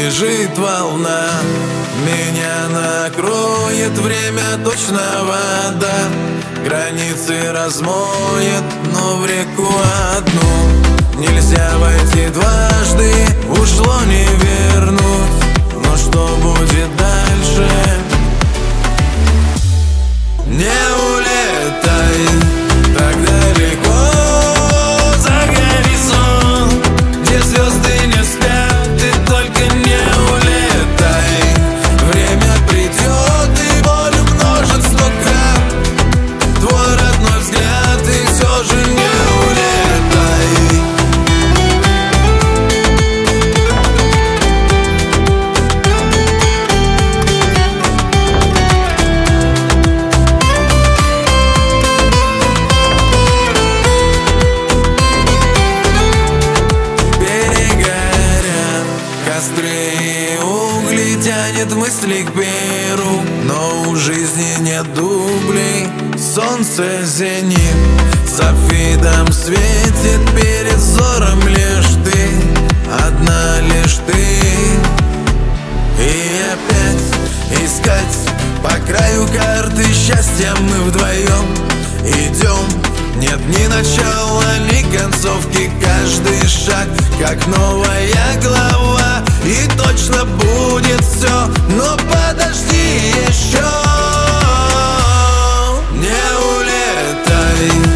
бежит волна, меня накроет время, точно вода. Границы размоет, но в реку одну нельзя войти дважды, ушло не вернуть. Но что будет дальше? Не улетай так далеко за горизонт, где звезды не спят, ты только не улетай. Время придет и боль умножит 100 крат твой родной взгляд, и все же не улетай. Костры и угли тянет мысли к перу, но у жизни нет дублей. Солнце зенит, сапфидом светит, перед взором лишь ты, одна лишь ты. И опять искать по краю карты счастья мы вдвоем идем. Нет ни начала, ни концовки, каждый шаг как новая глава. И точно будет все, но подожди еще. Не улетай